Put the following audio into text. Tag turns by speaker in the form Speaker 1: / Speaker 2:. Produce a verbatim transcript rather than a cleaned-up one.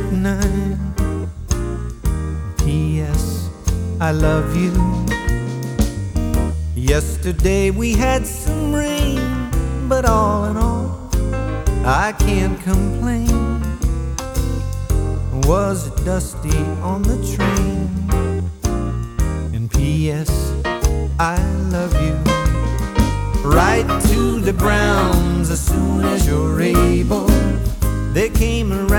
Speaker 1: nine. P S I love you. Yesterday we had some rain, but all in all I can't complain. Was it dusty on the train? And P S I love you. Write to the Browns as soon as you're able. They came around